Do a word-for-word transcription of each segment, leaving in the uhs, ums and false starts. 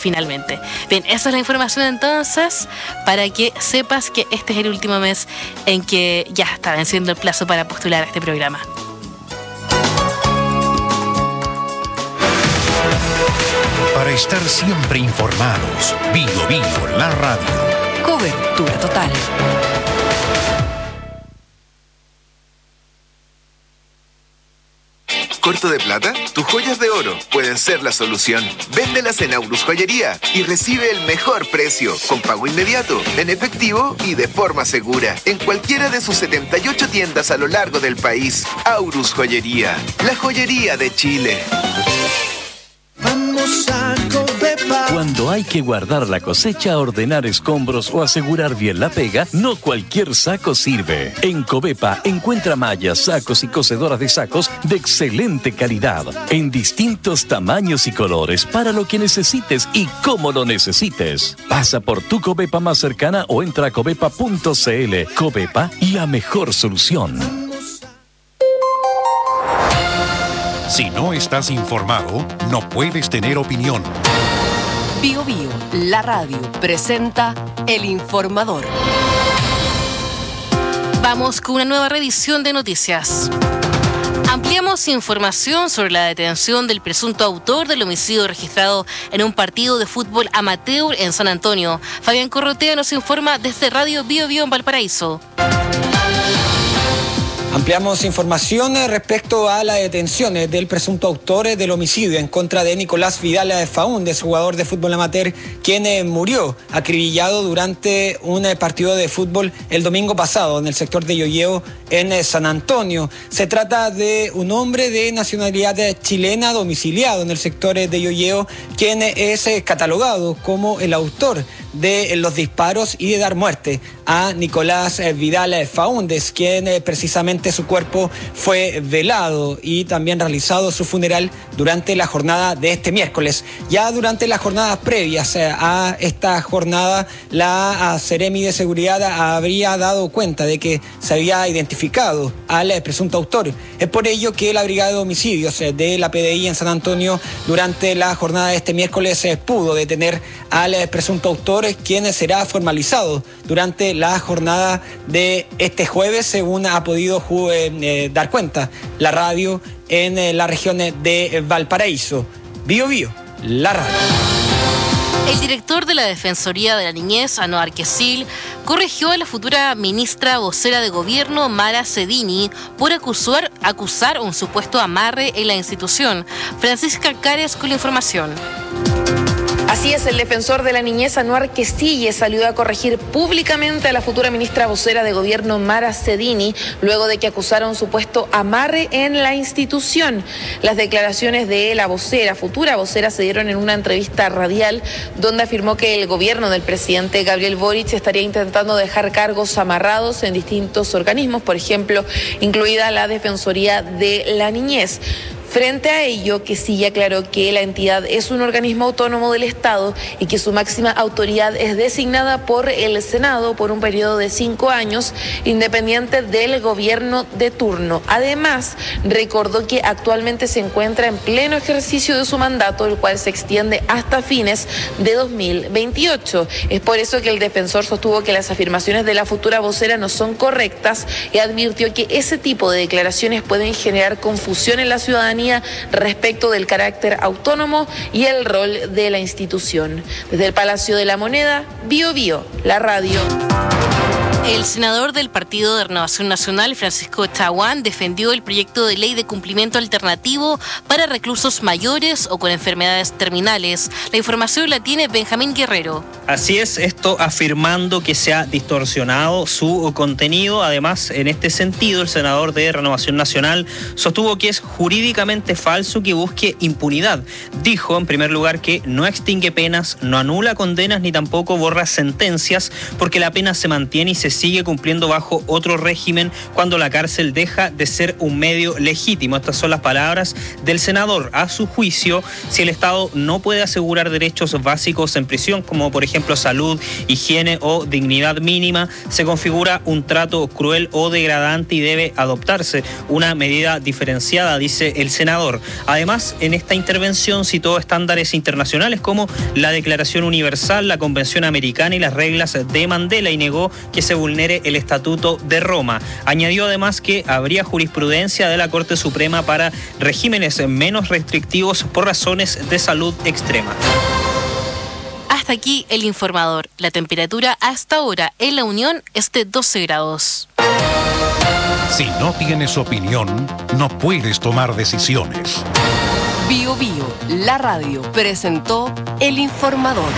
finalmente. Bien, esa es la información entonces, para que sepas que este es el último mes en que ya está venciendo el plazo para postular a este programa. Para estar siempre informados, Bio Bio, la radio. Cobertura total. ¿Corto de plata? Tus joyas de oro pueden ser la solución. Véndelas en Aurus Joyería y recibe el mejor precio, con pago inmediato, en efectivo y de forma segura, en cualquiera de sus setenta y ocho tiendas a lo largo del país. Aurus Joyería, la joyería de Chile. Vamos a Covepa. Cuando hay que guardar la cosecha, ordenar escombros o asegurar bien la pega, no cualquier saco sirve. En Covepa encuentra mallas, sacos y cosedoras de sacos de excelente calidad, en distintos tamaños y colores, para lo que necesites y cómo lo necesites. Pasa por tu Covepa más cercana o entra a covepa punto cl. Covepa, la mejor solución. Si no estás informado, no puedes tener opinión. Bio Bio, la radio, presenta El Informador. Vamos con una nueva revisión de noticias. Ampliamos información sobre la detención del presunto autor del homicidio registrado en un partido de fútbol amateur en San Antonio. Fabián Corrotea nos informa desde Radio Bio Bio en Valparaíso. Ampliamos información respecto a la detención del presunto autor del homicidio en contra de Nicolás Vidal Faúndez, jugador de fútbol amateur, quien murió acribillado durante un partido de fútbol el domingo pasado en el sector de Yoyeo en San Antonio. Se trata de un hombre de nacionalidad chilena domiciliado en el sector de Yoyeo, quien es catalogado como el autor de los disparos y de dar muerte a Nicolás Vidal Faúndez, quien precisamente su cuerpo fue velado y también realizado su funeral durante la jornada de este miércoles. Ya durante las jornadas previas a esta jornada, la Seremi de Seguridad habría dado cuenta de que se había identificado al presunto autor. Es por ello que la Brigada de Homicidios de la P D I en San Antonio durante la jornada de este miércoles pudo detener al presunto autor, quien será formalizado durante la jornada de este jueves, según ha podido eh, eh, dar cuenta la radio en eh, la región de Valparaíso. Bio Bio, la radio. El director de la Defensoría de la Niñez, Anuar Quesil, corrigió a la futura ministra vocera de Gobierno, Mara Cedini, por acusar, acusar un supuesto amarre en la institución. Francisca Cares con la información. Así es, el defensor de la niñez, Anuar Quesille, salió a corregir públicamente a la futura ministra vocera de Gobierno, Mara Cedini, luego de que acusara un supuesto amarre en la institución. Las declaraciones de la vocera, futura vocera, se dieron en una entrevista radial donde afirmó que el gobierno del presidente Gabriel Boric estaría intentando dejar cargos amarrados en distintos organismos, por ejemplo, incluida la Defensoría de la Niñez. Frente a ello, Quesilla aclaró que la entidad es un organismo autónomo del Estado y que su máxima autoridad es designada por el Senado por un periodo de cinco años, independiente del gobierno de turno. Además, recordó que actualmente se encuentra en pleno ejercicio de su mandato, el cual se extiende hasta fines de dos mil veintiocho. Es por eso que el defensor sostuvo que las afirmaciones de la futura vocera no son correctas y advirtió que ese tipo de declaraciones pueden generar confusión en la ciudadanía respecto del carácter autónomo y el rol de la institución. Desde el Palacio de la Moneda, Bio Bio, la radio. El senador del Partido de Renovación Nacional, Francisco Chaguán, defendió el proyecto de ley de cumplimiento alternativo para reclusos mayores o con enfermedades terminales. La información la tiene Benjamín Guerrero. Así es, esto afirmando que se ha distorsionado su contenido. Además, en este sentido, el senador de Renovación Nacional sostuvo que es jurídicamente falso que busque impunidad. Dijo, en primer lugar, que no extingue penas, no anula condenas ni tampoco borra sentencias, porque la pena se mantiene y se sigue cumpliendo bajo otro régimen cuando la cárcel deja de ser un medio legítimo. Estas son las palabras del senador. A su juicio, si el Estado no puede asegurar derechos básicos en prisión, como por ejemplo salud, higiene o dignidad mínima, se configura un trato cruel o degradante y debe adoptarse una medida diferenciada, dice el senador. Además, en esta intervención citó estándares internacionales como la Declaración Universal, la Convención Americana y las reglas de Mandela y negó que se vulnere el Estatuto de Roma. Añadió además que habría jurisprudencia de la Corte Suprema para regímenes menos restrictivos por razones de salud extrema. Hasta aquí el informador. La temperatura hasta ahora en La Unión es de doce grados. Si no tienes opinión, no puedes tomar decisiones. Bio Bio, la radio, presentó el informador.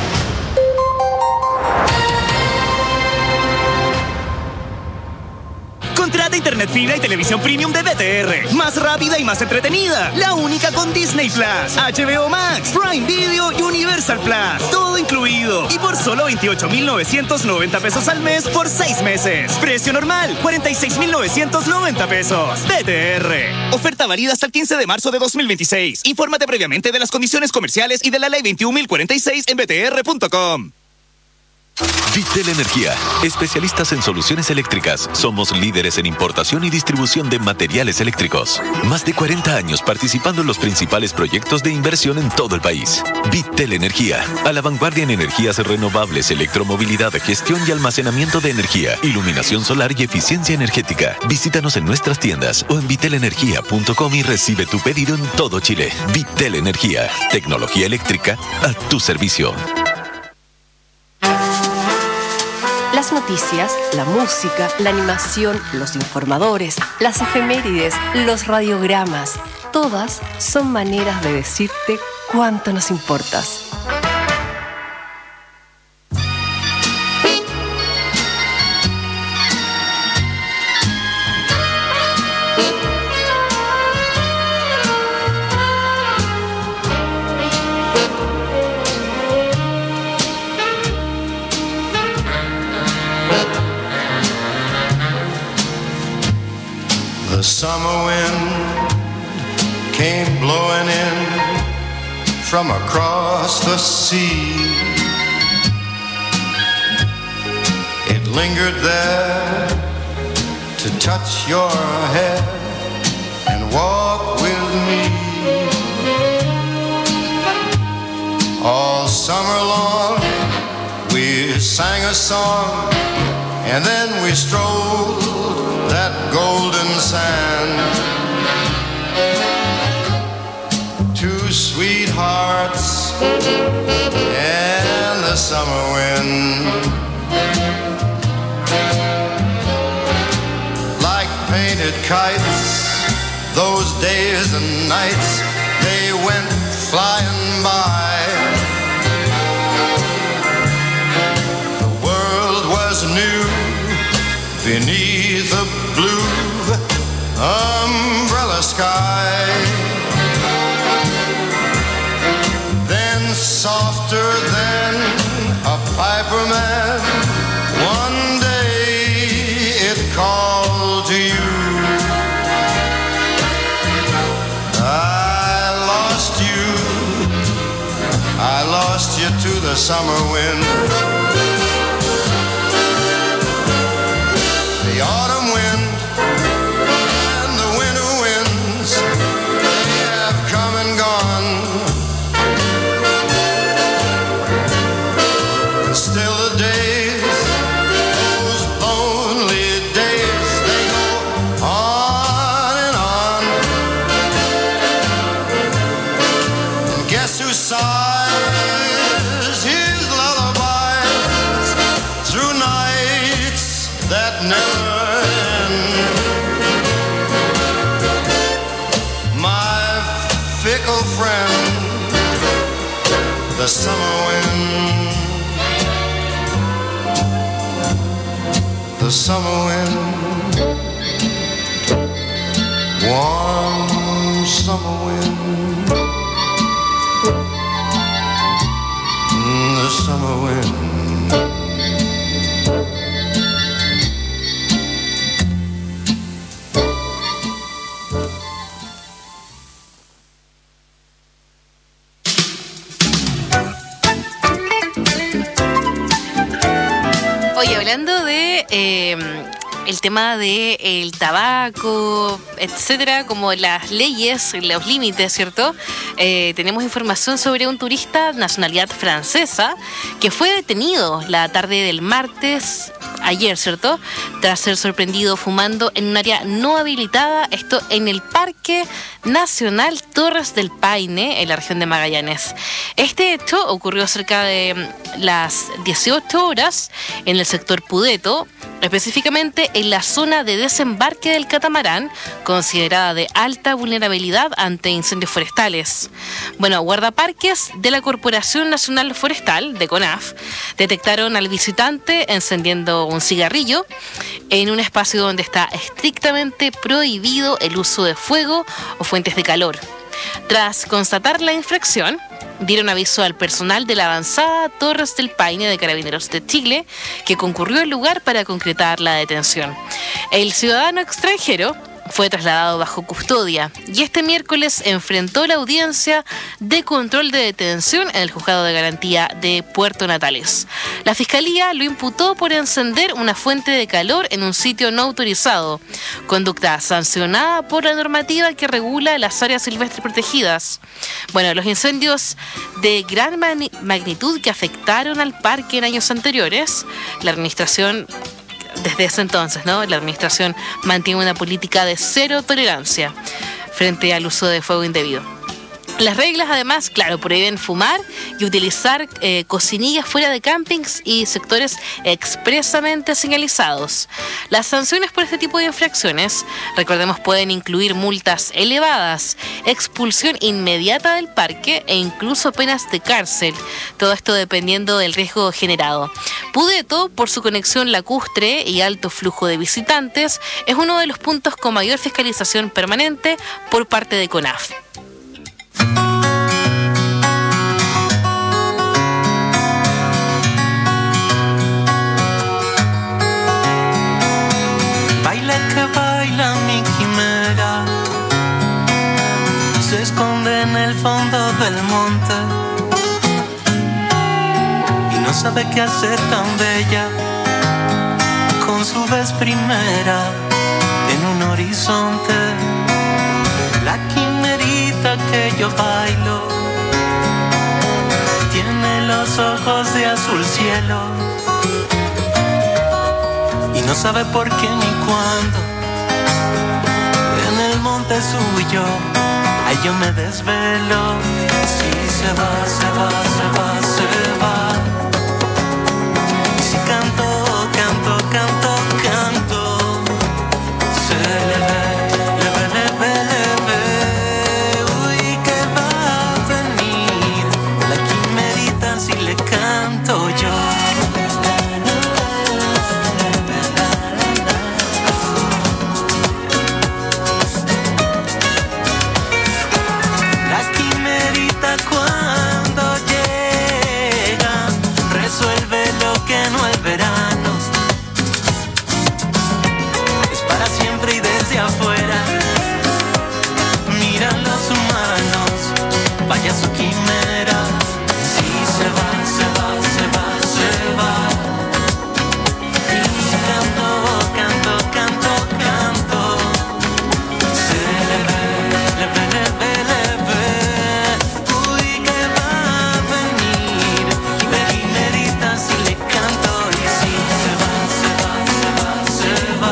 Contrata internet fibra y televisión premium de B T R. Más rápida y más entretenida. La única con Disney Plus, H B O Max, Prime Video y Universal Plus. Todo incluido. Y por solo veintiocho mil novecientos noventa pesos al mes por seis meses. Precio normal, cuarenta y seis mil novecientos noventa pesos. B T R. Oferta válida hasta el quince de marzo de dos mil veintiséis. Infórmate previamente de las condiciones comerciales y de la ley veintiún mil cuarenta y seis en b t r punto com. Vitel Energía, especialistas en soluciones eléctricas. Somos líderes en importación y distribución de materiales eléctricos. Más de cuarenta años participando en los principales proyectos de inversión en todo el país. Vitel Energía, a la vanguardia en energías renovables, electromovilidad, gestión y almacenamiento de energía, iluminación solar y eficiencia energética. Visítanos en nuestras tiendas o en vitel energía punto com y recibe tu pedido en todo Chile. Vitel Energía, tecnología eléctrica a tu servicio. Las noticias, la música, la animación, los informadores, las efemérides, los radiogramas, todas son maneras de decirte cuánto nos importas. The summer wind came blowing in from across the sea. It lingered there to touch your head and walk with me. All summer long we sang a song and then we strolled that golden sand. Two sweethearts and the summer wind. Like painted kites, those days and nights, they went flying by. The world was new beneath a blue umbrella sky. Then softer than a piper man, one day it called to you. I lost you, I lost you to the summer wind. The autumn wind and the winter winds, they have come and gone. And still the days, those lonely days, they go on and on. And guess who sighs his lullabies through nights that never friend, the summer wind, the summer wind, warm summer wind, the summer wind. hablando de eh, el tema de el tabaco, etcétera, como las leyes, los límites, ¿cierto? Eh, tenemos información sobre un turista de nacionalidad francesa que fue detenido la tarde del martes, ayer, ¿cierto?, tras ser sorprendido fumando en un área no habilitada, esto en el Parque Nacional Torres del Paine, en la región de Magallanes. Este hecho ocurrió cerca de las dieciocho horas en el sector Pudeto, específicamente en la zona de desembarque del catamarán, considerada de alta vulnerabilidad ante incendios forestales. Bueno, guardaparques de la Corporación Nacional Forestal, de CONAF, detectaron al visitante encendiendo un cigarrillo en un espacio donde está estrictamente prohibido el uso de fuego o fuentes de calor. Tras constatar la infracción, dieron aviso al personal de la avanzada Torres del Paine de Carabineros de Chile, que concurrió al lugar para concretar la detención. El ciudadano extranjero fue trasladado bajo custodia y este miércoles enfrentó la audiencia de control de detención en el Juzgado de Garantía de Puerto Natales. La Fiscalía lo imputó por encender una fuente de calor en un sitio no autorizado, conducta sancionada por la normativa que regula las áreas silvestres protegidas. Bueno, los incendios de gran magnitud que afectaron al parque en años anteriores, la administración Desde ese entonces, ¿no? La administración mantiene una política de cero tolerancia frente al uso de fuego indebido. Las reglas, además, claro, prohíben fumar y utilizar eh, cocinillas fuera de campings y sectores expresamente señalizados. Las sanciones por este tipo de infracciones, recordemos, pueden incluir multas elevadas, expulsión inmediata del parque e incluso penas de cárcel. Todo esto dependiendo del riesgo generado. Pudeto, por su conexión lacustre y alto flujo de visitantes, es uno de los puntos con mayor fiscalización permanente por parte de CONAF. Baila que baila mi quimera, se esconde en el fondo del monte y no sabe qué hacer tan bella con su vez primera en un horizonte. La quimerita que yo bailo tiene los ojos de azul cielo y no sabe por qué ni cuándo. En el monte suyo, ay, yo me desvelo. Si se va, se va, se va, se va. Y si canto, canto, canto, canto, se le ve, le ve, le ve, le ve. Uy, que va a venir la quimerita si le canto yo. Afuera, miran los humanos, vaya su quimera. Si se va, se va, se va, se va. Y canto, canto, canto, canto, se le ve, le ve, le ve, le ve. Uy, que va a venir la quimerita si le canto. Y si se va, se va, se va, se va.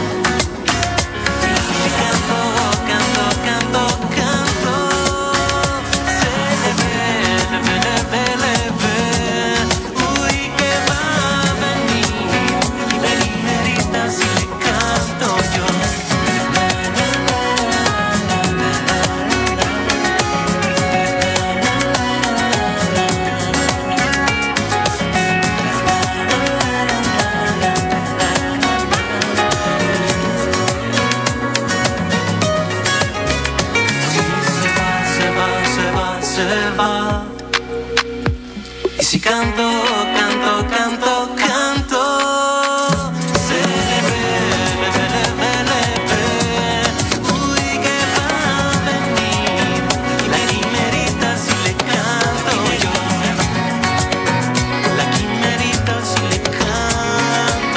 Canto, canto, canto, canto, se le ve, le ve, le ve, le ve. Uy, que va a venir la quimerita si le canto yo. La quimerita si le canto.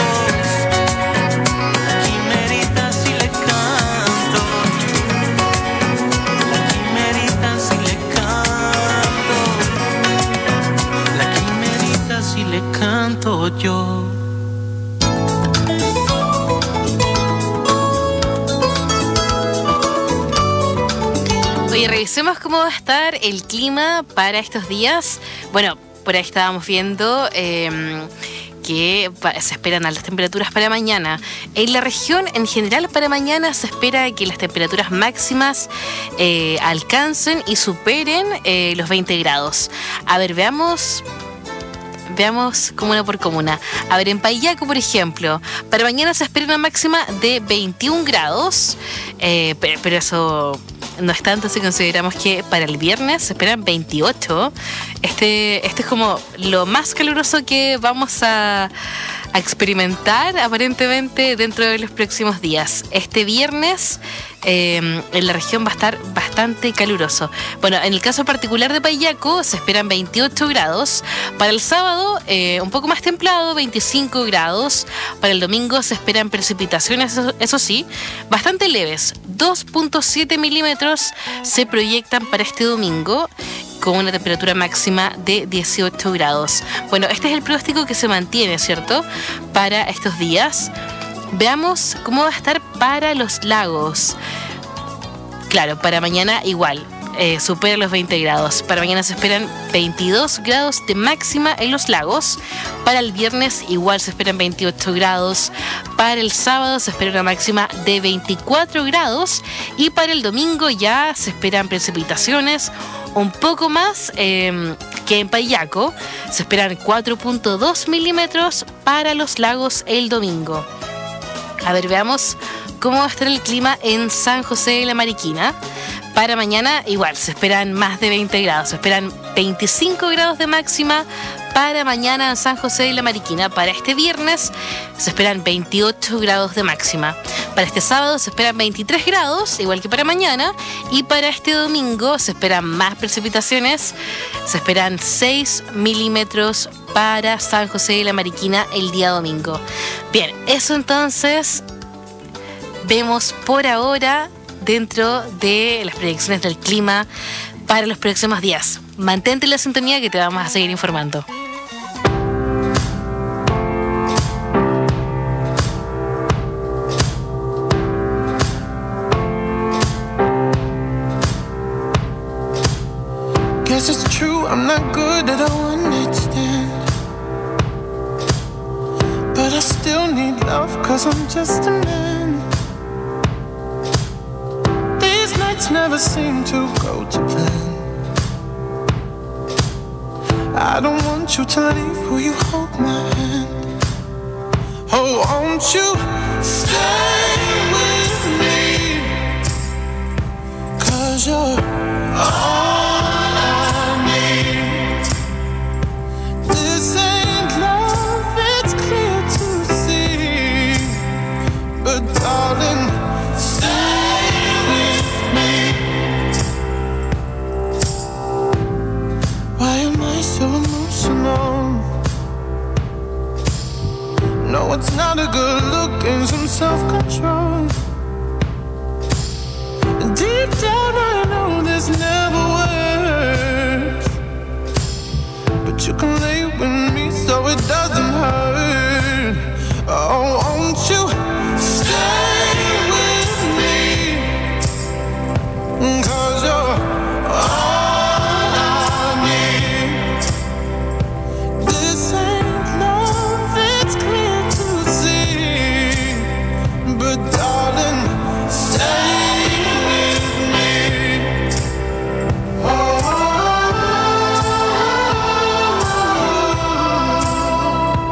le canto yo. Oye, revisemos cómo va a estar el clima para estos días. Bueno, por ahí estábamos viendo eh, que se esperan altas temperaturas para mañana. En la región, en general, para mañana se espera que las temperaturas máximas eh, alcancen y superen eh, los veinte grados. A ver, veamos... Veamos comuna por comuna. A ver, en Paillaco, por ejemplo, para mañana se espera una máxima de veintiún grados, eh, pero, pero eso no es tanto si consideramos que para el viernes se esperan veintiocho. Este, este es como lo más caluroso que vamos a, a experimentar aparentemente dentro de los próximos días. Este viernes eh, en la región va a estar bastante caluroso. Bueno, en el caso particular de Paillaco se esperan veintiocho grados. Para el sábado eh, un poco más templado, veinticinco grados. Para el domingo se esperan precipitaciones, eso, eso sí, bastante leves. dos punto siete milímetros se proyectan para este domingo, con una temperatura máxima de dieciocho grados. Bueno, este es el pronóstico que se mantiene, ¿cierto?, para estos días. Veamos cómo va a estar para los lagos. Claro, para mañana igual, eh, supera los veinte grados. Para mañana se esperan veintidós grados de máxima en los lagos. Para el viernes igual se esperan veintiocho grados. Para el sábado se espera una máxima de veinticuatro grados. Y para el domingo ya se esperan precipitaciones un poco más eh, que en Paillaco. Se esperan cuatro punto dos milímetros para los lagos el domingo. A ver, veamos cómo va a estar el clima en San José de la Mariquina. Para mañana igual se esperan más de veinte grados, se esperan veinticinco grados de máxima para mañana en San José de la Mariquina. Para este viernes se esperan veintiocho grados de máxima. Para este sábado se esperan veintitrés grados, igual que para mañana. Y para este domingo se esperan más precipitaciones, se esperan seis milímetros para San José de la Mariquina el día domingo. Bien, eso entonces vemos por ahora dentro de las proyecciones del clima para los próximos días. Mantente en la sintonía que te vamos a seguir informando. Guess it's true, I'm not good at a one night stand, but I still need love, cause I'm just a man. These nights never seem to go to plan. I don't want you to leave, will you hold my hand? Oh, won't you stay with me? Cause you're all darling, stay with me. Why am I so emotional? No, it's not a good look and some self-control. Deep down I know this never works, but you can lay with me so it doesn't hurt. Oh, won't you stay with me? Cause you're all I need. This ain't love, it's clear to see. But darling, stay with me. Oh, oh, oh, oh.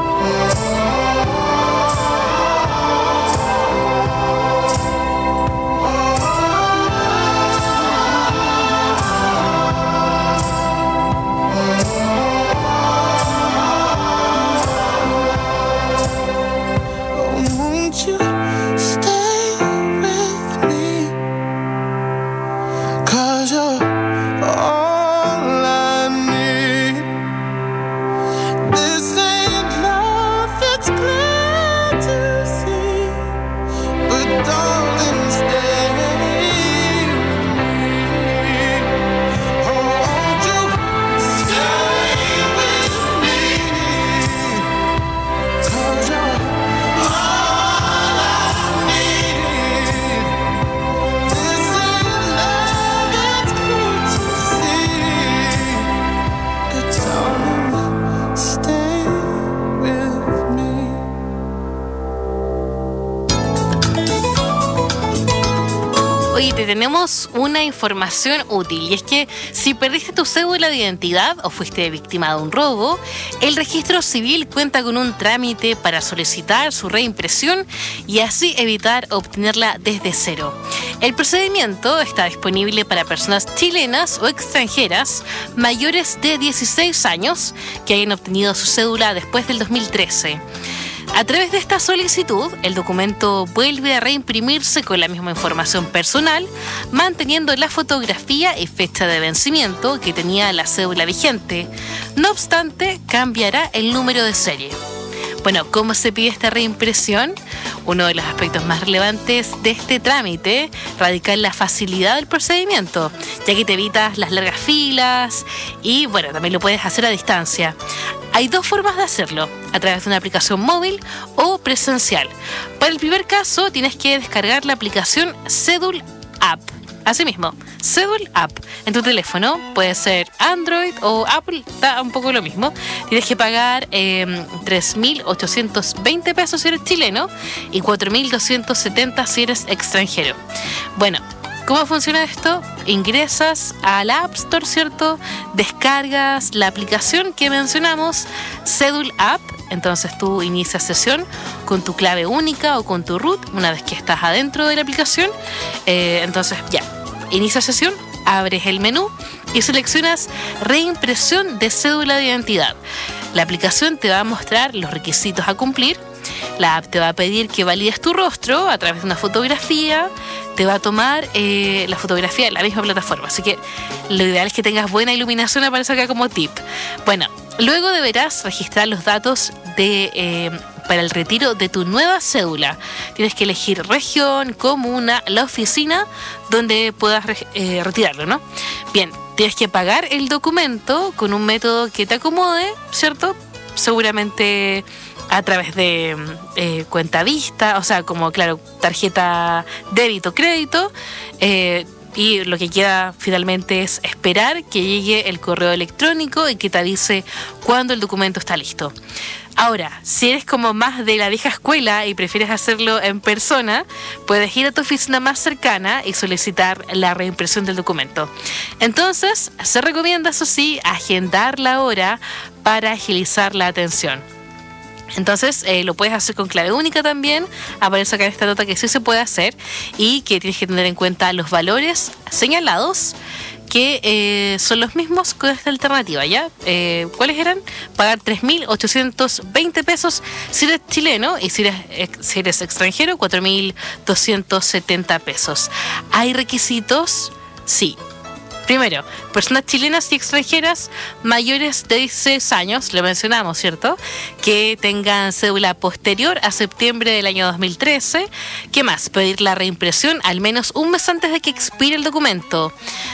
tenemos una información útil, y es que si perdiste tu cédula de identidad o fuiste víctima de un robo, el registro civil cuenta con un trámite para solicitar su reimpresión y así evitar obtenerla desde cero. El procedimiento está disponible para personas chilenas o extranjeras mayores de dieciséis años que hayan obtenido su cédula después del dos mil trece. A través de esta solicitud, el documento vuelve a reimprimirse con la misma información personal, manteniendo la fotografía y fecha de vencimiento que tenía la cédula vigente. No obstante, cambiará el número de serie. Bueno, ¿cómo se pide esta reimpresión? Uno de los aspectos más relevantes de este trámite radica en la facilidad del procedimiento, ya que te evitas las largas filas y, bueno, también lo puedes hacer a distancia. Hay dos formas de hacerlo, a través de una aplicación móvil o presencial. Para el primer caso, tienes que descargar la aplicación Cedul App. Asimismo, Cedul App en tu teléfono, puede ser Android o Apple, da un poco lo mismo. Tienes que pagar eh, tres mil ochocientos veinte pesos si eres chileno y cuatro mil doscientos setenta si eres extranjero. Bueno, ¿cómo funciona esto? Ingresas a la App Store, ¿cierto? Descargas la aplicación que mencionamos, Cedul App. Entonces tú inicias sesión con tu clave única o con tu root una vez que estás adentro de la aplicación. Eh, entonces ya, inicia sesión, abres el menú y seleccionas reimpresión de cédula de identidad. La aplicación te va a mostrar los requisitos a cumplir. La app te va a pedir que valides tu rostro a través de una fotografía. Te va a tomar eh, la fotografía de la misma plataforma. Así que lo ideal es que tengas buena iluminación, aparece acá como tip. Bueno, luego deberás registrar los datos de, eh, para el retiro de tu nueva cédula. Tienes que elegir región, comuna, la oficina donde puedas eh, retirarlo, ¿no? Bien, tienes que pagar el documento con un método que te acomode, ¿cierto? Seguramente a través de eh, cuenta vista, o sea, como, claro, tarjeta débito, crédito, eh, y lo que queda finalmente es esperar que llegue el correo electrónico y que te avise cuándo el documento está listo. Ahora, si eres como más de la vieja escuela y prefieres hacerlo en persona, puedes ir a tu oficina más cercana y solicitar la reimpresión del documento. Entonces, se recomienda, eso sí, agendar la hora para agilizar la atención. Entonces eh, lo puedes hacer con clave única también. Aparece acá en esta nota que sí se puede hacer y que tienes que tener en cuenta los valores señalados, que eh, son los mismos con esta alternativa, ¿ya? Eh, ¿Cuáles eran? Pagar tres mil ochocientos veinte pesos si eres chileno y si eres, ex, si eres extranjero, cuatro mil doscientos setenta pesos. ¿Hay requisitos? Sí. Primero, personas chilenas y extranjeras mayores de dieciséis años, lo mencionamos, ¿cierto? Que tengan cédula posterior a septiembre del año dos mil trece. ¿Qué más? Pedir la reimpresión al menos un mes antes de que expire el documento.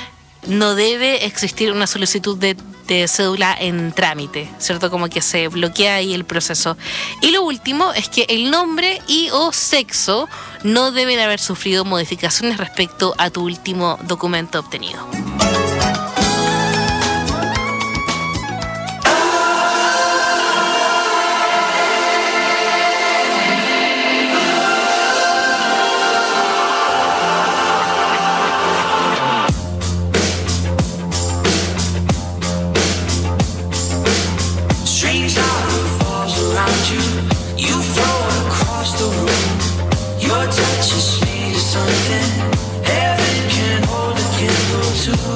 No debe existir una solicitud de, de cédula en trámite, ¿cierto? Como que se bloquea ahí el proceso. Y lo último es que el nombre y o sexo no deben haber sufrido modificaciones respecto a tu último documento obtenido. Your touch is sweet as something heaven can hold a candle to.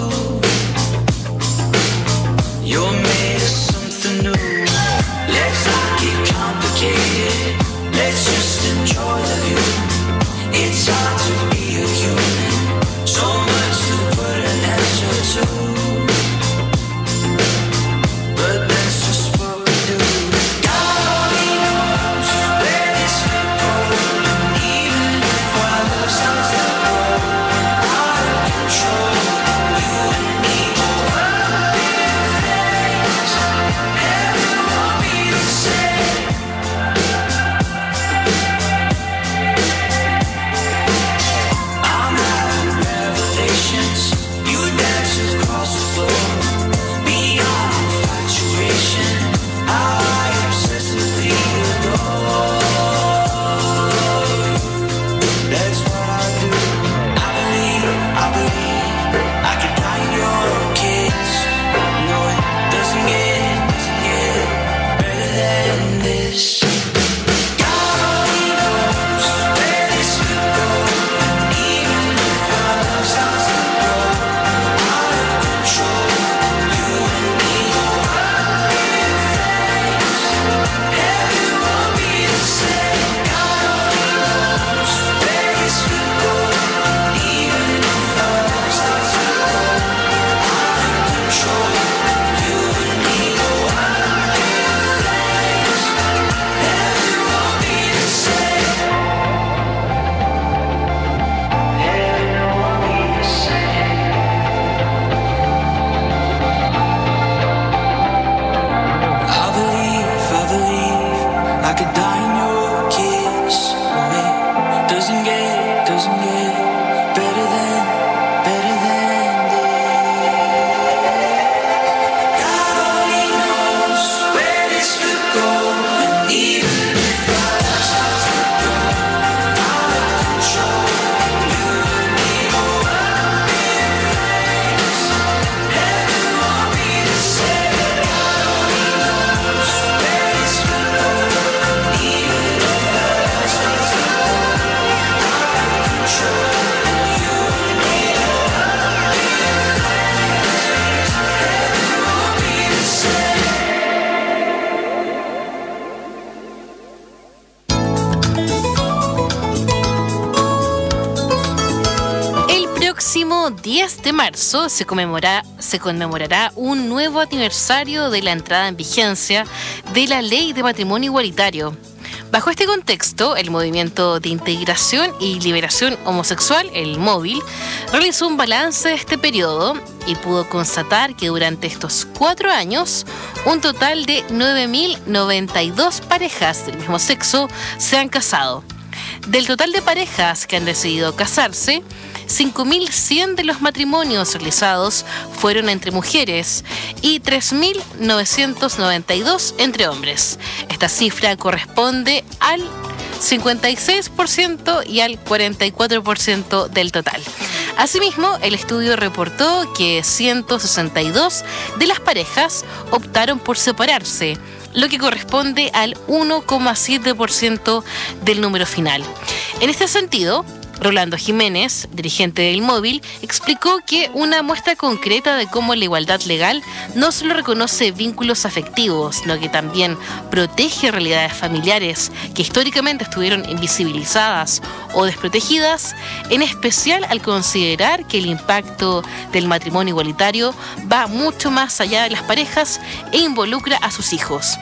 diez de marzo se, conmemora, se conmemorará un nuevo aniversario de la entrada en vigencia de la Ley de Matrimonio Igualitario. Bajo este contexto, el Movimiento de Integración y Liberación Homosexual, el MÓVIL, realizó un balance de este periodo y pudo constatar que durante estos cuatro años, un total de nueve mil noventa y dos parejas del mismo sexo se han casado. Del total de parejas que han decidido casarse, cinco mil cien de los matrimonios realizados fueron entre mujeres y tres mil novecientos noventa y dos entre hombres. Esta cifra corresponde al cincuenta y seis por ciento y al cuarenta y cuatro por ciento del total. Asimismo, el estudio reportó que ciento sesenta y dos de las parejas optaron por separarse, lo que corresponde al uno coma siete por ciento del número final. En este sentido, Rolando Jiménez, dirigente del MÓVIL, explicó que una muestra concreta de cómo la igualdad legal no solo reconoce vínculos afectivos, sino que también protege realidades familiares que históricamente estuvieron invisibilizadas o desprotegidas, en especial al considerar que el impacto del matrimonio igualitario va mucho más allá de las parejas e involucra a sus hijos.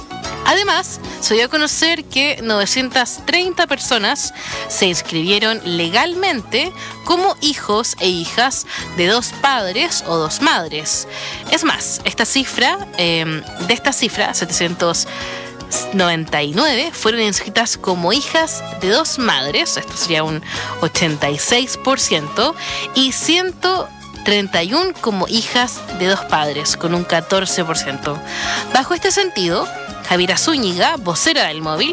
Además, se dio a conocer que novecientas treinta personas se inscribieron legalmente como hijos e hijas de dos padres o dos madres. Es más, esta cifra, eh, de esta cifra, setecientos noventa y nueve fueron inscritas como hijas de dos madres, esto sería un ochenta y seis por ciento, y ciento treinta y uno como hijas de dos padres, con un catorce por ciento. Bajo este sentido, Javiera Zúñiga, vocera del MÓVIL,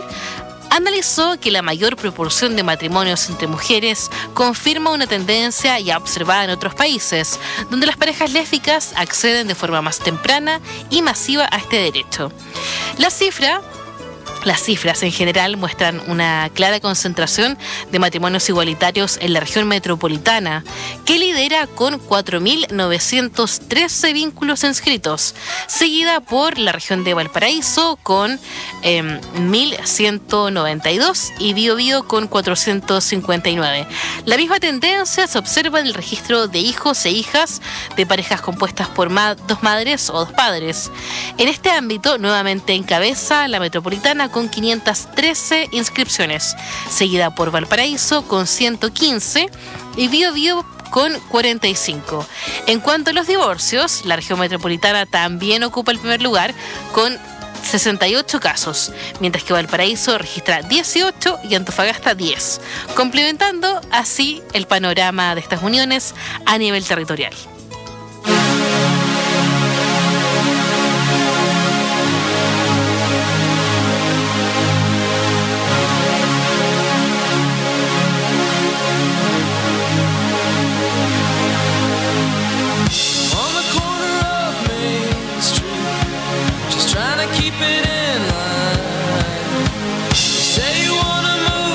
analizó que la mayor proporción de matrimonios entre mujeres confirma una tendencia ya observada en otros países, donde las parejas lésbicas acceden de forma más temprana y masiva a este derecho. La cifra... Las cifras en general muestran una clara concentración de matrimonios igualitarios en la región metropolitana, que lidera con cuatro mil novecientos trece vínculos inscritos, seguida por la región de Valparaíso con eh, mil ciento noventa y dos y Biobío con cuatrocientos cincuenta y nueve. La misma tendencia se observa en el registro de hijos e hijas de parejas compuestas por ma- dos madres o dos padres. En este ámbito, nuevamente encabeza la metropolitana con quinientas trece inscripciones, seguida por Valparaíso con ciento quince y Biobío con cuarenta y cinco. En cuanto a los divorcios, la región metropolitana también ocupa el primer lugar con sesenta y ocho casos, mientras que Valparaíso registra dieciocho y Antofagasta diez, complementando así el panorama de estas uniones a nivel territorial.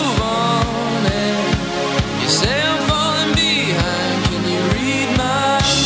Say I'm falling behind, can you read my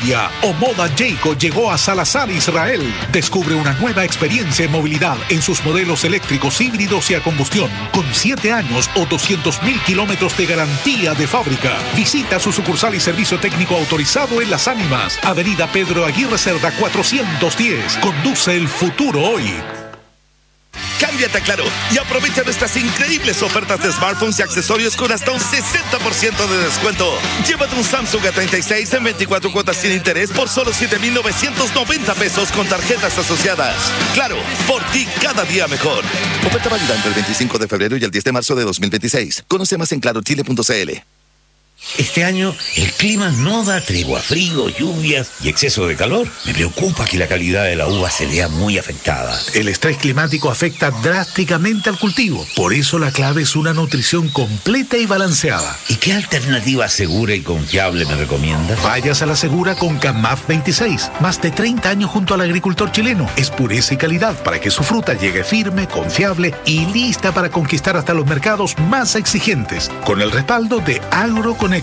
Valdivia o Moda Jayco llegó a Salazar, Israel. Descubre una nueva experiencia en movilidad en sus modelos eléctricos, híbridos y a combustión, con siete años o doscientos mil kilómetros de garantía de fábrica. Visita su sucursal y servicio técnico autorizado en Las Ánimas, Avenida Pedro Aguirre Cerda cuatrocientos diez. Conduce el futuro hoy. Cámbiate a Claro y aprovecha nuestras increíbles ofertas de smartphones y accesorios con hasta un sesenta por ciento de descuento. Llévate un Samsung A treinta y seis en veinticuatro cuotas sin interés por solo siete mil novecientos noventa pesos con tarjetas asociadas. Claro, por ti cada día mejor. Oferta válida entre el veinticinco de febrero y el diez de marzo de dos mil veintiséis. Conoce más en claro chile punto c l. Este año el clima no da tregua, frío, lluvias y exceso de calor. Me preocupa que la calidad de la uva se vea muy afectada. El estrés climático afecta drásticamente al cultivo. Por eso la clave es una nutrición completa y balanceada. ¿Y qué alternativa segura y confiable me recomienda? Vayas a la segura con Camaf veintiséis. Más de treinta años junto al agricultor chileno. Es pureza y calidad para que su fruta llegue firme, confiable y lista para conquistar hasta los mercados más exigentes. Con el respaldo de AgroConnection.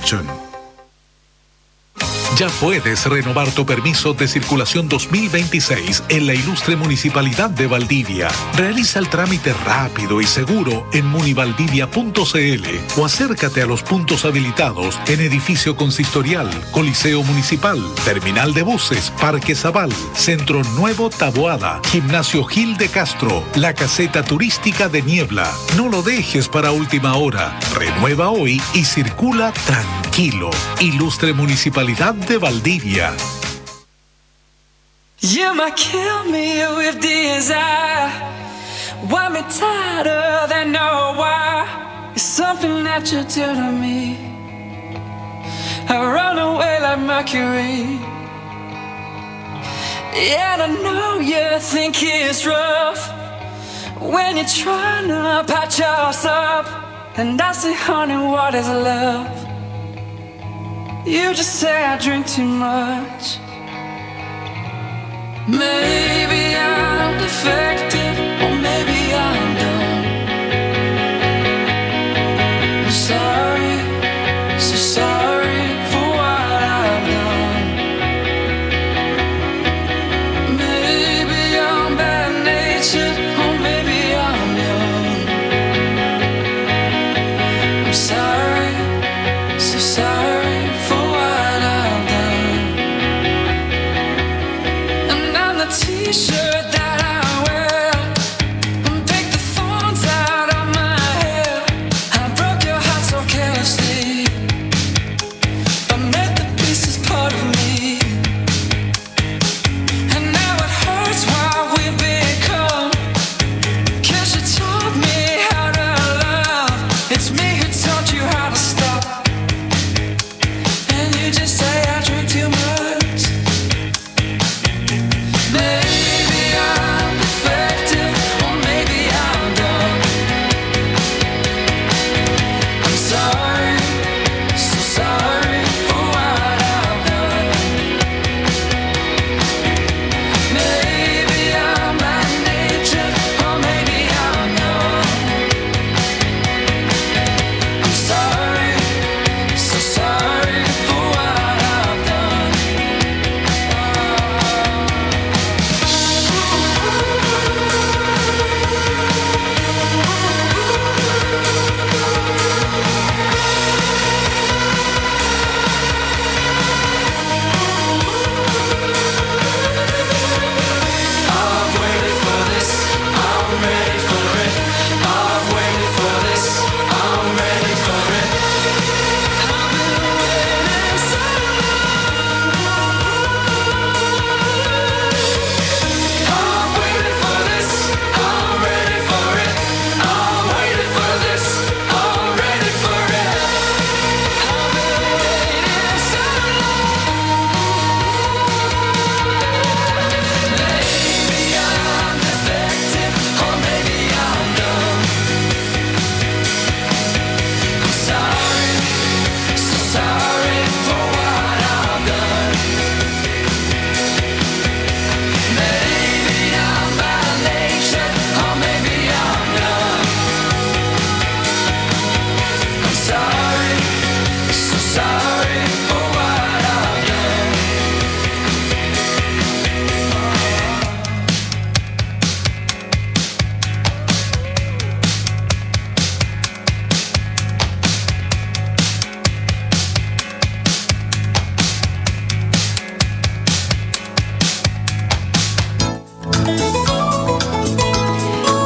Ya puedes renovar tu permiso de circulación dos mil veintiséis en la ilustre Municipalidad de Valdivia. Realiza el trámite rápido y seguro en munivaldivia punto c l o acércate a los puntos habilitados en Edificio Consistorial, Coliseo Municipal, Terminal de Buses, Parque Zabal, Centro Nuevo Taboada, Gimnasio Gil de Castro, la Caseta Turística de Niebla. No lo dejes para última hora. Renueva hoy y circula tranquilo. Ilustre Municipalidad de Valdivia. You might kill me with desire. Want me tighter than no why. It's something that you do to me. I run away like Mercury. Yeah, I know you think it's rough when you're trying to patch us up. And I say, honey, what is love? You just say I drink too much. Maybe I'm defective, or maybe I'm dumb. I'm sorry, so sorry for what I've done. Maybe I'm bad natured, or maybe I'm young. I'm sorry, so sorry. T-shirt that I wear and take the thorns out of my hair. I broke your heart so carelessly, but made the pieces part of me. And now it hurts what we've become, 'cause you taught me how to love. It's me who taught you how to stop. And you just say I drink too much. Maybe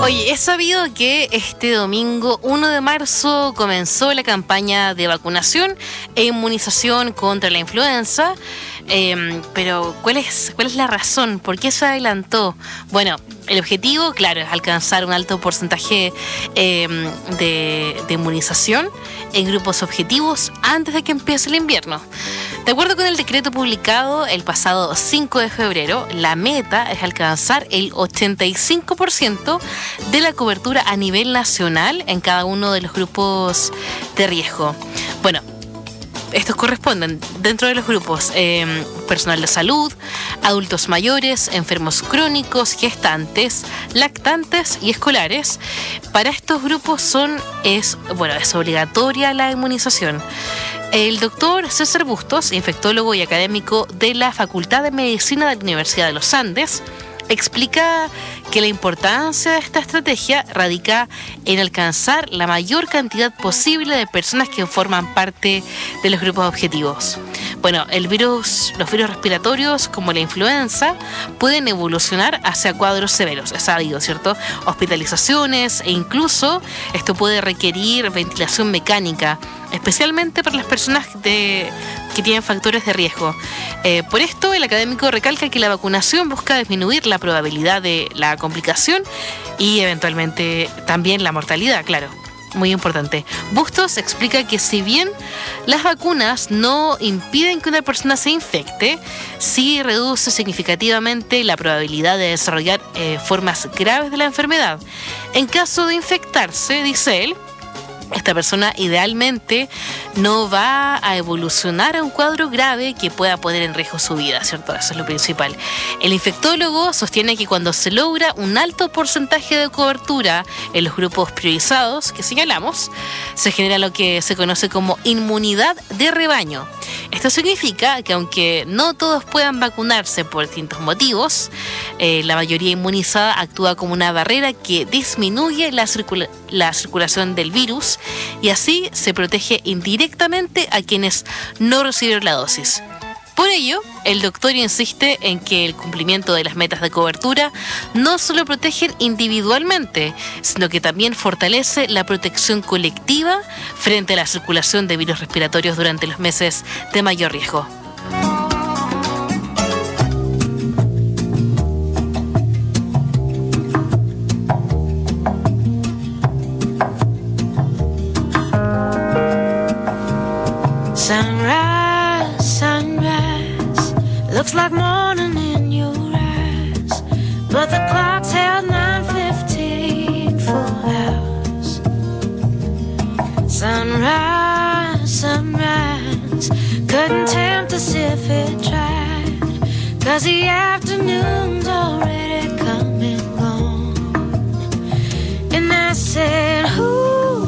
Oye, es sabido que este domingo uno de marzo comenzó la campaña de vacunación e inmunización contra la influenza. Eh, pero ¿cuál es, cuál es la razón? ¿Por qué se adelantó? Bueno, el objetivo, claro, es alcanzar un alto porcentaje eh, de, de inmunización en grupos objetivos antes de que empiece el invierno. De acuerdo con el decreto publicado el pasado cinco de febrero, la meta es alcanzar el ochenta y cinco por ciento de la cobertura a nivel nacional en cada uno de los grupos de riesgo. Bueno, estos corresponden dentro de los grupos eh, personal de salud, adultos mayores, enfermos crónicos, gestantes, lactantes y escolares. Para estos grupos son es bueno es obligatoria la inmunización. El doctor César Bustos, infectólogo y académico de la Facultad de Medicina de la Universidad de los Andes, explica que la importancia de esta estrategia radica en alcanzar la mayor cantidad posible de personas que forman parte de los grupos objetivos. Bueno, el virus, los virus respiratorios como la influenza pueden evolucionar hacia cuadros severos, es sabido, ¿cierto? Hospitalizaciones e incluso esto puede requerir ventilación mecánica, especialmente para las personas de, que tienen factores de riesgo. Eh, por esto, el académico recalca que la vacunación busca disminuir la probabilidad de la complicación y eventualmente también la mortalidad, claro. Muy importante. Bustos explica que si bien las vacunas no impiden que una persona se infecte, sí reduce significativamente la probabilidad de desarrollar eh, formas graves de la enfermedad. En caso de infectarse, dice él, esta persona idealmente no va a evolucionar a un cuadro grave que pueda poner en riesgo su vida, ¿cierto? Eso es lo principal. El infectólogo sostiene que cuando se logra un alto porcentaje de cobertura en los grupos priorizados que señalamos, se genera lo que se conoce como inmunidad de rebaño. Esto significa que aunque no todos puedan vacunarse por distintos motivos, eh, la mayoría inmunizada actúa como una barrera que disminuye la, circula- la circulación del virus y así se protege indirectamente a quienes no recibieron la dosis. Por ello, el doctor insiste en que el cumplimiento de las metas de cobertura no solo protegen individualmente, sino que también fortalece la protección colectiva frente a la circulación de virus respiratorios durante los meses de mayor riesgo. Sunrise, sunrise, looks like morning in your eyes, but the clock's held nine fifteen full hours. Sunrise, sunrise, couldn't tempt us if it tried, 'cause the afternoon's already come and gone. And I said, ooh,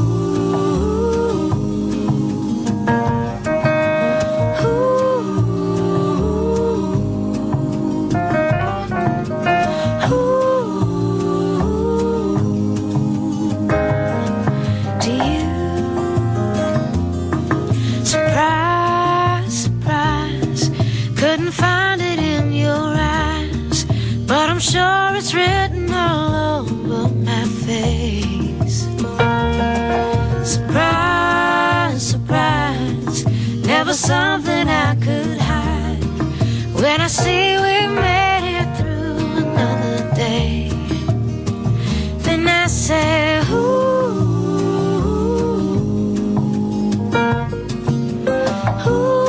I'm sure it's written all over my face. Surprise, surprise, never something I could hide. When I see we made it through another day, then I say, ooh, ooh.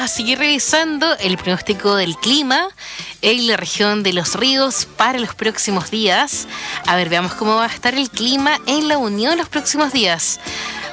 a seguir revisando el pronóstico del clima en la región de Los Ríos para los próximos días. A ver, veamos cómo va a estar el clima en La Unión los próximos días.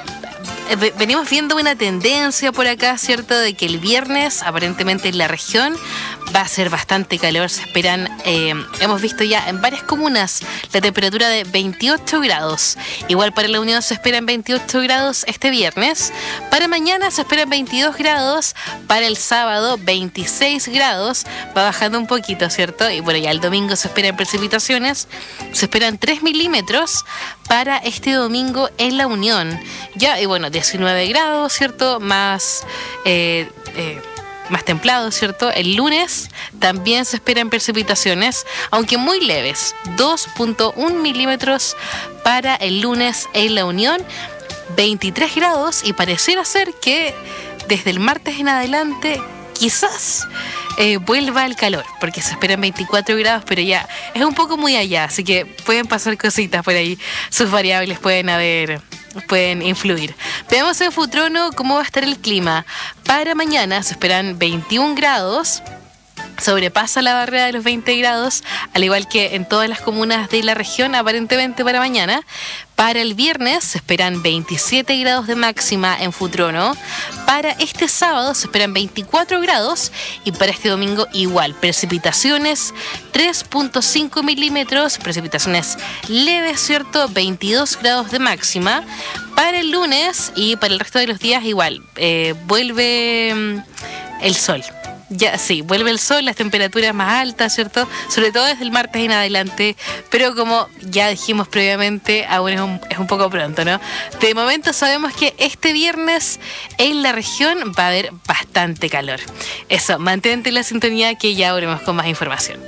Venimos viendo una tendencia por acá, ¿cierto? De que el viernes, aparentemente en la región, va a ser bastante calor. Se esperan, eh, hemos visto ya en varias comunas la temperatura de veintiocho grados. Igual para La Unión se esperan veintiocho grados este viernes. Para mañana se esperan veintidós grados. Para el sábado veintiséis grados. Va bajando un poquito, ¿cierto? Y bueno, ya el domingo se esperan precipitaciones. Se esperan tres milímetros para este domingo en La Unión. Ya, y bueno, diecinueve grados, ¿cierto? Más... Eh, eh, más templado, ¿cierto? El lunes también se esperan precipitaciones, aunque muy leves, dos punto uno milímetros para el lunes en La Unión, veintitrés grados, y pareciera ser que desde el martes en adelante quizás eh, vuelva el calor, porque se esperan veinticuatro grados, pero ya es un poco muy allá, así que pueden pasar cositas por ahí, sus variables pueden haber... pueden influir. Veamos en Futrono cómo va a estar el clima. Para mañana se esperan veintiún grados. Sobrepasa la barrera de los veinte grados, al igual que en todas las comunas de la región, aparentemente para mañana. Para el viernes se esperan veintisiete grados de máxima en Futrono. Para este sábado se esperan veinticuatro grados. Y para este domingo igual, precipitaciones tres punto cinco milímetros, precipitaciones leves, ¿cierto? veintidós grados de máxima. Para el lunes y para el resto de los días igual, eh, vuelve mm, el sol. Ya, sí, vuelve el sol, las temperaturas más altas, ¿cierto? Sobre todo desde el martes en adelante, pero como ya dijimos previamente, aún es un, es un poco pronto, ¿no? De momento sabemos que este viernes en la región va a haber bastante calor. Eso, mantente en la sintonía que ya volvemos con más información.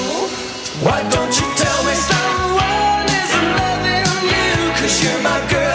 Why don't you tell me someone is loving you? 'Cause you're my girl.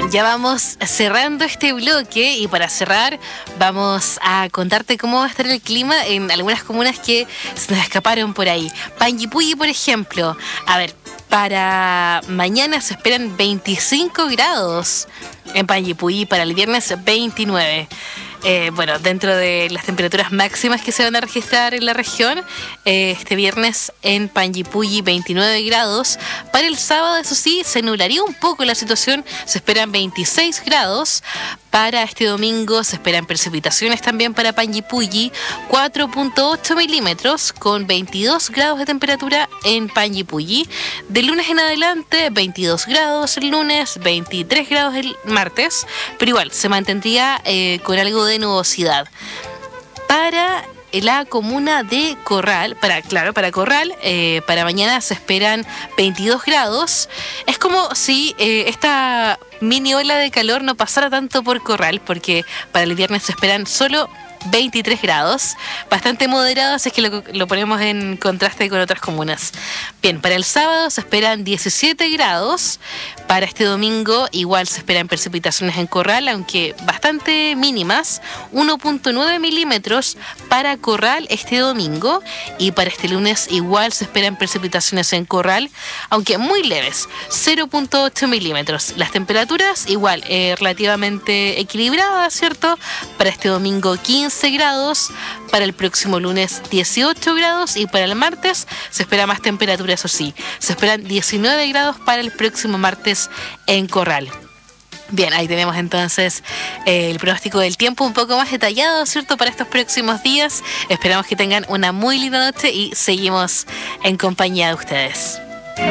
Bien, ya vamos cerrando este bloque y para cerrar vamos a contarte cómo va a estar el clima en algunas comunas que se nos escaparon por ahí. Panguipulli, por ejemplo. A ver, para mañana se esperan veinticinco grados en Panguipulli, para el viernes veintinueve. Eh, bueno, dentro de las temperaturas máximas que se van a registrar en la región, eh, este viernes en Panguipulli veintinueve grados. Para el sábado, eso sí, se nublaría un poco la situación, se esperan veintiséis grados. Para este domingo se esperan precipitaciones también para Panguipulli, cuatro punto ocho milímetros con veintidós grados de temperatura en Panguipulli. De lunes en adelante, veintidós grados el lunes, veintitrés grados el martes, pero igual se mantendría eh, con algo de nubosidad. Para la comuna de Corral, para claro, para Corral, eh, para mañana se esperan veintidós grados. Es como si eh, esta mini ola de calor no pasara tanto por Corral, porque para el viernes se esperan solo veintitrés grados, bastante moderado, así es que lo, lo ponemos en contraste con otras comunas. Bien, para el sábado se esperan diecisiete grados, para este domingo igual se esperan precipitaciones en Corral, aunque bastante mínimas, uno punto nueve milímetros para Corral este domingo, y para este lunes igual se esperan precipitaciones en Corral, aunque muy leves, cero punto ocho milímetros. Las temperaturas igual, eh, relativamente equilibradas, ¿cierto? Para este domingo quince grados, para el próximo lunes dieciocho grados y para el martes se espera más temperatura, eso sí, se esperan diecinueve grados para el próximo martes en Corral. Bien, ahí tenemos entonces eh, el pronóstico del tiempo un poco más detallado, ¿cierto? Para estos próximos días. Esperamos que tengan una muy linda noche y seguimos en compañía de ustedes.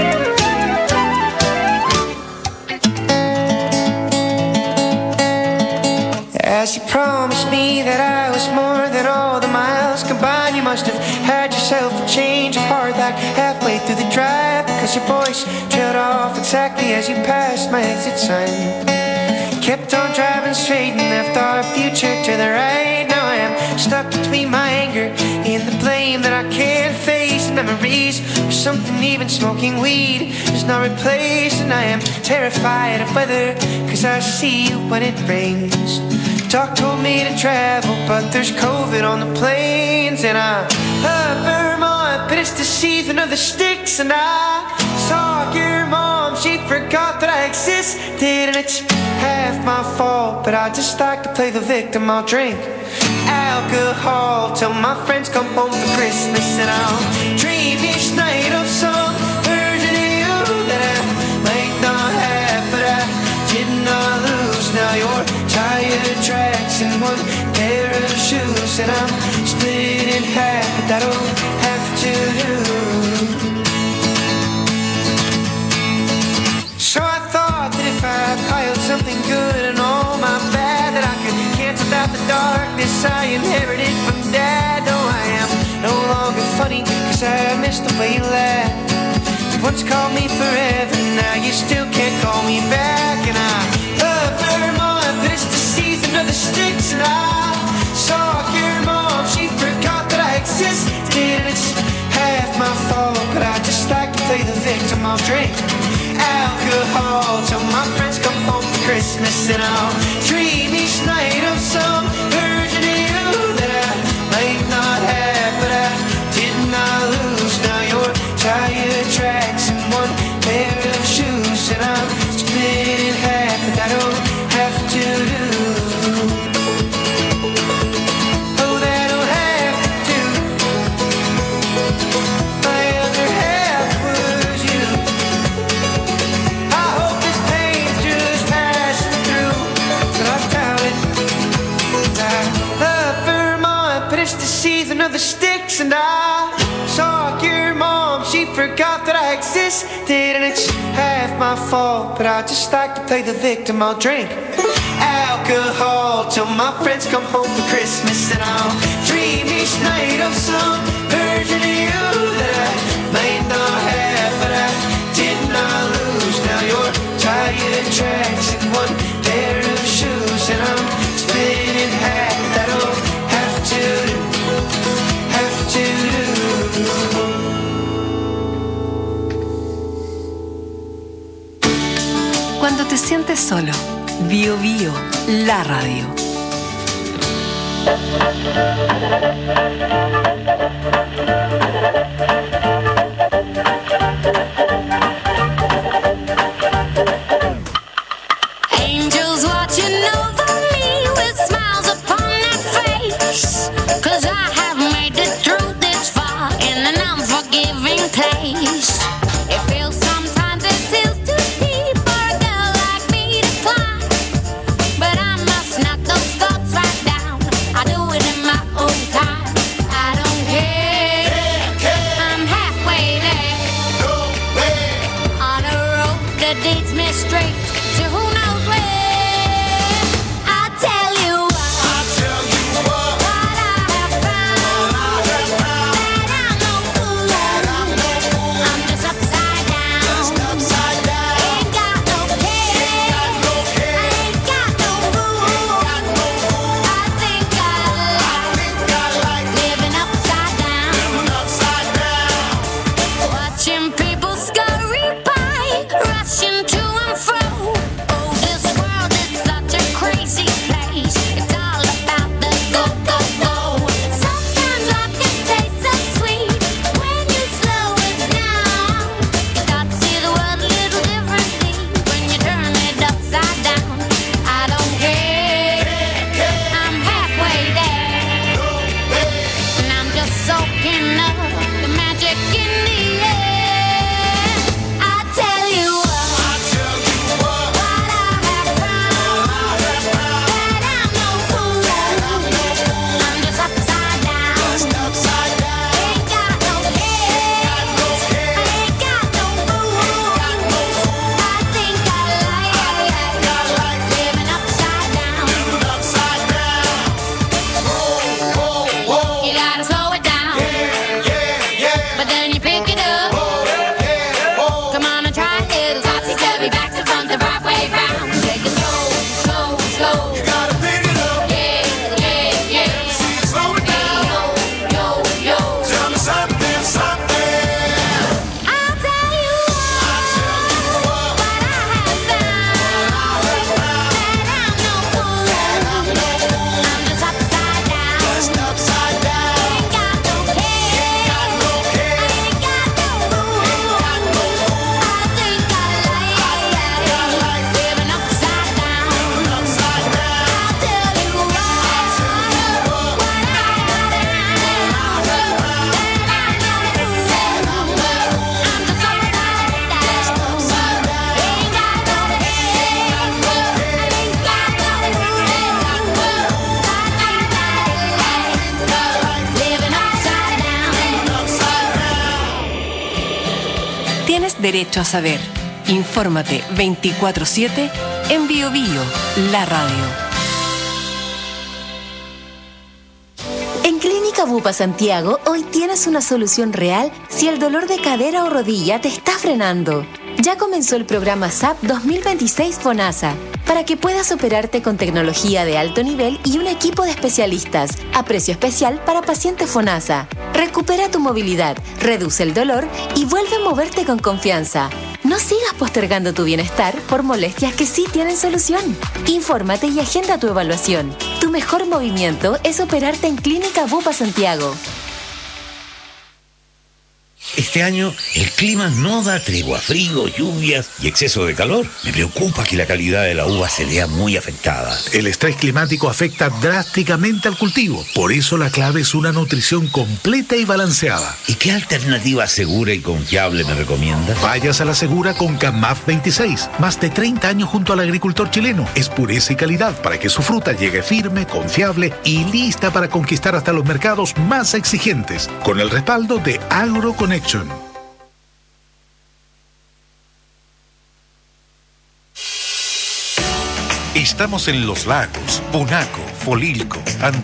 As you promised me that I was more than all the miles combined, you must have had yourself a change of heart like halfway through the drive, because your voice trailed off exactly as you passed my exit sign. Kept on driving straight and left our future to the right. Now I am stuck between my anger and the blame that I can't face. Memories or something even smoking weed is not replaced. And I am terrified of weather, cause I see you when it rains. Doc told me to travel, but there's COVID on the planes. And I love Vermont, but it's the season of the sticks. And I saw your mom, she forgot that I existed. And it's half my fault, but I just like to play the victim. I'll drink alcohol till my friends come home for Christmas. And I'll dream each night of some version of you that I might not have, but I did not lose. Now you're tire tracks and one pair of shoes, and I'm split in half, but that'll have to do. So I thought that if I piled something good and all my bad, that I could cancel out the darkness I inherited from Dad. No, I am no longer funny, cause I miss the way you laughed. You once called me forever, now you still can't call me back. And I love Vermont, but it's the season of the sticks. And I saw your mom, she forgot that I existed. And it's half my fault, but I just like to play the victim. I'll drink alcohol till my friends come home for Christmas. And I'll dream each night of some version of you that I might not have, but I did not lose. Now you're tire tracks and one pair of shoes, and I'm split in half, but that'll have to do. Oh, that'll have to do. My other half was you. I hope this pain's just passing through, but I doubt it. I love Vermont, but it's the season of the sticks. And I saw your mom, she forgot that I existed. And it's half my fault, but I just like to play the victim. I'll drink alcohol till my friends come home for Christmas. And I'll dream each night of some version of you that I might not have, but I did not lose. Now you're tired tracks and one pair of shoes, and I'm split in half. That'll have to do, have to do. Cuando te sientes solo, Bio Bio, la radio. Angels watching over me with smiles upon their face, 'cause I have made it through this far in an unforgiving place. It feels sometimes it feels too deep for a girl like me to climb, but I must knock those thoughts right down. I do it in my own time. I don't care, I'm halfway there, on a road that leads me straight to who knows where. I'll tell you what, what I have found, that I'm no fool, I'm just upside down, ain't got no care, I ain't got no rule, I think I like living upside down, watching people scurry by, rushing to and fro. Oh, this world is such a crazy place. It's all about the go, go, go. Sometimes life can taste so sweet when you slow it down. You start to see the world a little differently when you turn it upside down. I don't care, I'm halfway there, and I'm just soaking up the magic in the air. I tell you what, what I have found, that I'm no fool, I'm just upside down, ain't got no care, I ain't got no rule, I think I like living upside down. You gotta slow it down, but then you pick it up. Come on and try it. It's hot, tell me back to front, the right way round. Take it slow, slow, slow. You gotta pick it up. Yeah, yeah, yeah. Slow it down. Yo, yo, yo. Tell me something, something. I'll tell you what, what I have found, that I'm no fool, I'm just upside down, ain't got no care, I ain't got no rule, I think I like living upside down. I'll tell you what, what I have found, that I'm no fool, I'm just upside down, ain't got no care, I ain't got no rule, living upside down. Tienes derecho a saber. Infórmate veinticuatro siete en Bio Bio, la radio. En Clínica Bupa Santiago, hoy tienes una solución real si el dolor de cadera o rodilla te está frenando. Ya comenzó el programa S A P dos mil veintiséis FONASA, para que puedas operarte con tecnología de alto nivel y un equipo de especialistas, a precio especial para pacientes FONASA. Recupera tu movilidad, reduce el dolor y vuelve a moverte con confianza. No sigas postergando tu bienestar por molestias que sí tienen solución. Infórmate y agenda tu evaluación. Tu mejor movimiento es operarte en Clínica Bupa Santiago. Este año el clima no da tregua, frío, lluvias y exceso de calor. Me preocupa que la calidad de la uva se vea muy afectada. El estrés climático afecta drásticamente al cultivo. Por eso la clave es una nutrición completa y balanceada. ¿Y qué alternativa segura y confiable me recomiendas? Vayas a la segura con CAMAF veintiséis. Más de treinta años junto al agricultor chileno. Es pureza y calidad para que su fruta llegue firme, confiable y lista para conquistar hasta los mercados más exigentes. Con el respaldo de AgroConnection. Estamos en Los Lagos, Punaco, Folilco,